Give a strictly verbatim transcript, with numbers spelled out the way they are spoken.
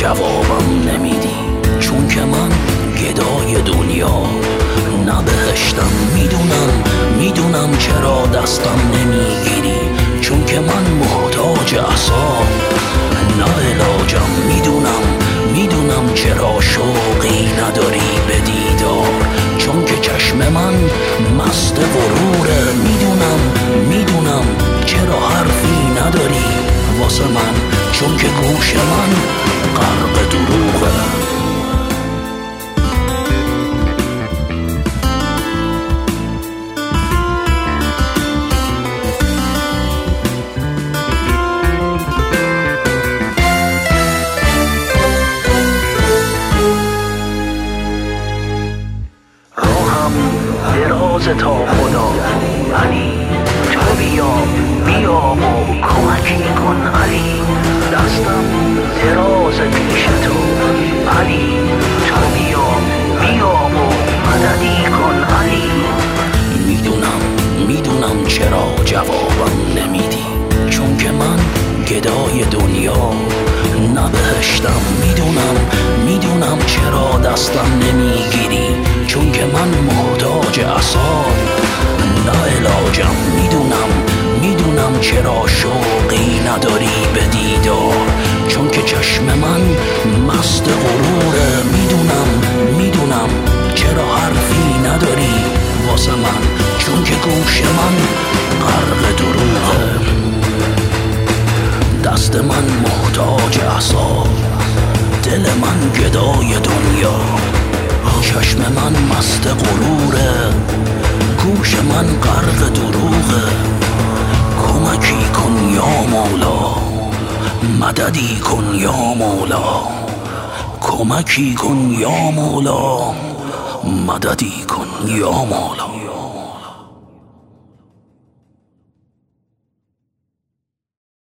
جوابم نمیدی، چون که من گدای دنیا نه بهشتم. میدونم میدونم چرا دستم نمیگیری، چون که من محتاج عصا نه علاجم. میدونم میدونم چرا شوقی نداری به دیدار، چون که چشم من مست غروره. میدونم میدونم چرا حرفی نداری واسه من، چون که گوش من غرق دروغه. دراز تا خدا علی، تو بیا بیا و کمکی کن علی. دستم دراز پیش تو علی، تو بیا بیا و مددی کن علی. میدونم میدونم چرا جوابم نمیدی، چون که من گدای دنیا نه بهشتم. میدونم میدونم چرا دستم نمیگیری، چون که من محتاج عصا نه علاجم. میدونم میدونم چرا شوقی نداری به دیدار، چون که چشم من مست غروره. میدونم میدونم چرا حرفی نداری واسه من، چون که گوش من غرق دروغه. دست من محتاج عصا، دل من گدای دنیا، چشم من مست غروره، گوش من غرق دروغه. کمکی کن یا مولا، مددی کن یا مولا، کمکی کن یا مولا، مددی کن یا مولا.